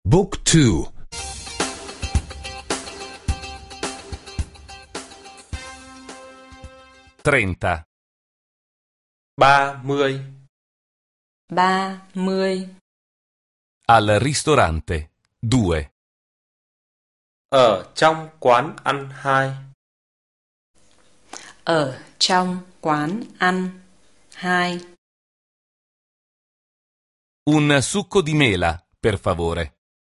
Book 2. 30. 30. 30. Al ristorante. 2. Ở trong quán ăn 2. Ở trong quán ăn 2. Un succo di mela, per favore.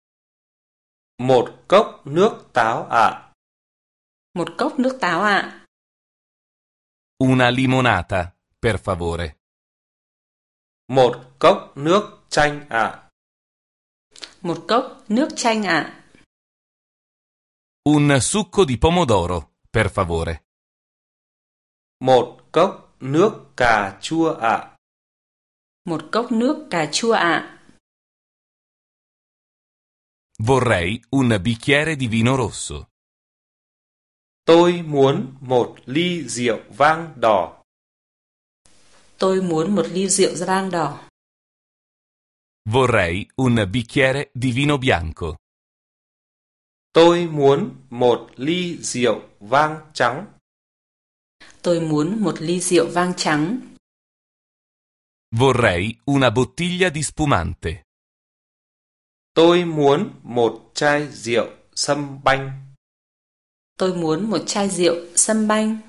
Một cốc nước táo ạ. Một cốc nước táo ạ. Una limonata, per favore. Một cốc nước chanh ạ. Một cốc nước chanh ạ. Un succo di pomodoro, per favore. Một cốc nước cà chua ạ. Một cốc nước cà chua ạ. Vorrei un bicchiere di vino rosso. Tôi muốn một ly rượu vang đỏ. Tôi muốn một ly rượu vang đỏ. Vorrei un bicchiere di vino bianco. Tôi muốn một ly rượu vang trắng. Tôi muốn một ly rượu vang trắng. Vorrei una bottiglia di spumante. Tôi muốn một chai rượu sâm banh. Tôi muốn một chai rượu sâm banh.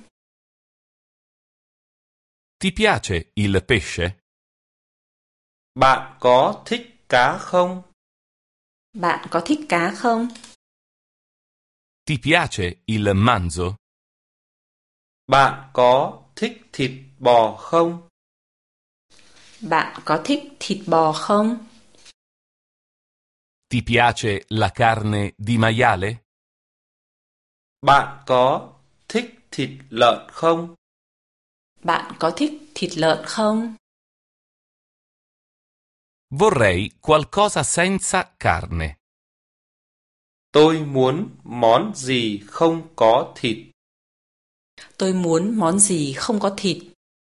Ti piace il pesce? Bạn có thích cá không? Bạn có thích cá không? Ti piace il manzo? Bạn có thích thịt bò không? Bạn có thích thịt bò không? Ti piace la carne di maiale? Bạn có thích thịt lợn không? Bạn có thích thịt lợn không? Vorrei qualcosa senza carne. Tôi muốn món gì không có thịt. Tôi muốn món gì không có thịt.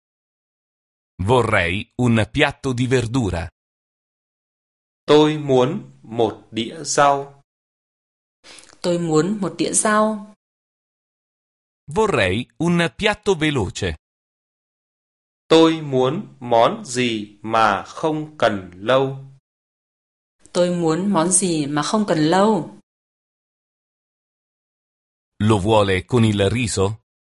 Vorrei un piatto di verdura. Tôi muốn một đĩa rau. Tôi muốn một đĩa rau. Vorrei un piatto veloce. Tôi muốn món gì mà không cần lâu. Tôi muốn món gì mà không cần lâu. Lo vuole con il riso?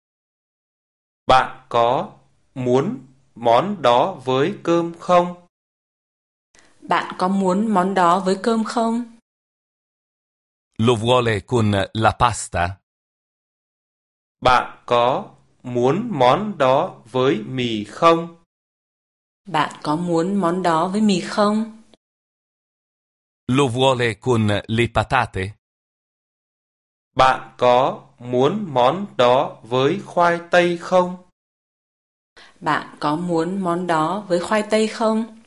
Bạn có muốn món đó với cơm không? Bạn có muốn món đó với cơm không? Lo vuole con la pasta? Bạn có muốn món đó với mì không? Bạn có muốn món đó với mì không? Lo vuole con le patate? Bạn có muốn món đó với khoai tây không? Bạn có muốn món đó với khoai tây không?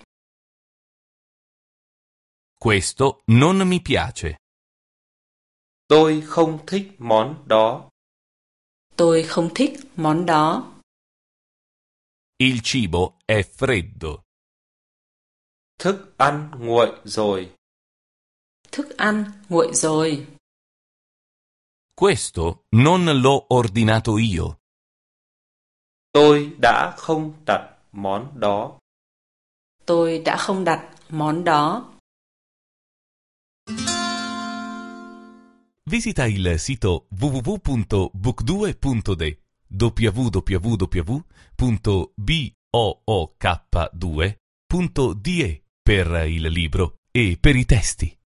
Questo non mi piace. Tôi không thích món đó. Tôi không thích món đó. Il cibo è freddo. Thức ăn nguội rồi. Thức ăn nguội rồi. Questo non l'ho ordinato io. Tôi đã không đặt món đó. Tôi đã không đặt món đó. Visita il sito www.book2.de www.book2.de per il libro e per i testi.